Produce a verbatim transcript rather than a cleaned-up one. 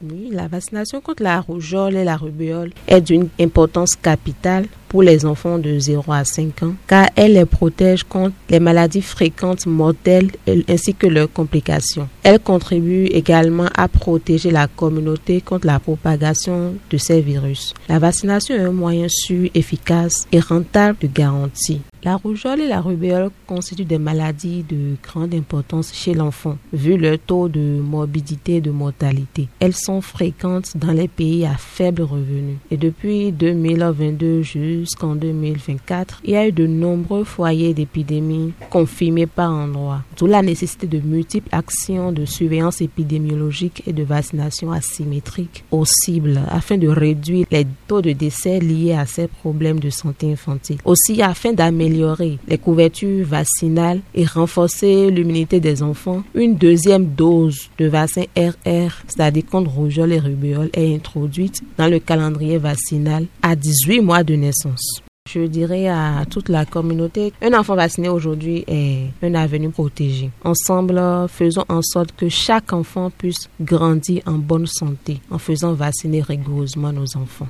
Oui, la vaccination contre la rougeole et la rubéole est d'une importance capitale pour les enfants de zéro à cinq ans, car elle les protège contre les maladies fréquentes mortelles ainsi que leurs complications. Elle contribue également à protéger la communauté contre la propagation de ces virus. La vaccination est un moyen sûr, efficace et rentable de garantie. La rougeole et la rubéole constituent des maladies de grande importance chez l'enfant, vu leur taux de morbidité et de mortalité. Elles sont fréquentes dans les pays à faible revenu. Et depuis deux mille vingt-deux jusqu'en deux mille vingt-quatre, il y a eu de nombreux foyers d'épidémie confirmés par endroits. D'où la nécessité de multiples actions de surveillance épidémiologique et de vaccination asymétrique aux cibles afin de réduire les taux de décès liés à ces problèmes de santé infantile. Aussi, afin d'améliorer les couvertures vaccinales et renforcer l'immunité des enfants, une deuxième dose de vaccin R R, c'est-à-dire contre rougeole et rubéole, est introduite dans le calendrier vaccinal à dix-huit mois de naissance. Je dirais à toute la communauté, un enfant vacciné aujourd'hui est un avenir protégé. Ensemble, faisons en sorte que chaque enfant puisse grandir en bonne santé en faisant vacciner rigoureusement nos enfants.